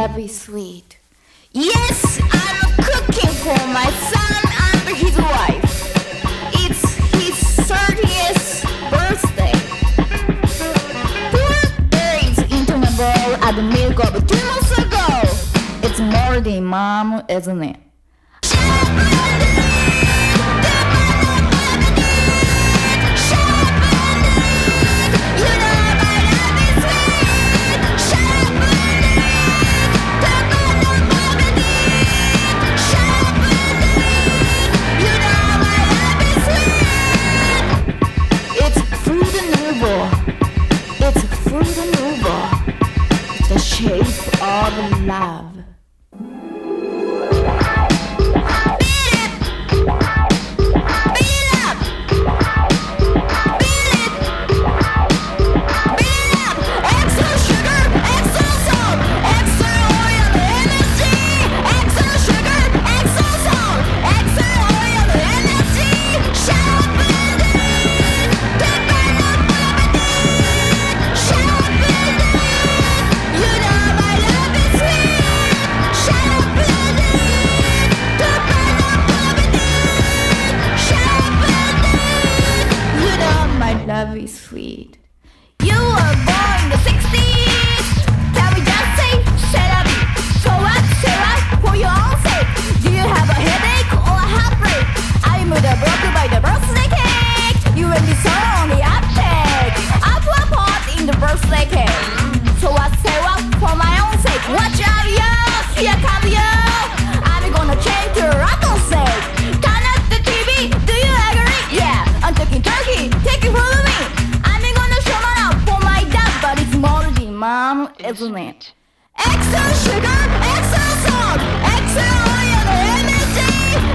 love is sweet. Yes, I'm cooking for my son and his wife. It's his 30th birthday. 4 days into the bowl at the milk of 2 months ago. It's more than mom, isn't it? The shape of love. Love is sweet. You were born in the 60s. Can we just say, shut up? So what, for your own sake? Do you have a headache or a heartbreak? I'm broken by the birthday cake. You and me so on the uptake. Up a pot in the birthday cake. So what, for my own sake? Watch out, yo, here come you. I'm gonna change your rattle sake. Turn up the TV, do you agree? Yeah, I'm talking turkey, take it from me. Mom, isn't it? Extra sugar, extra salt, extra oil, energy.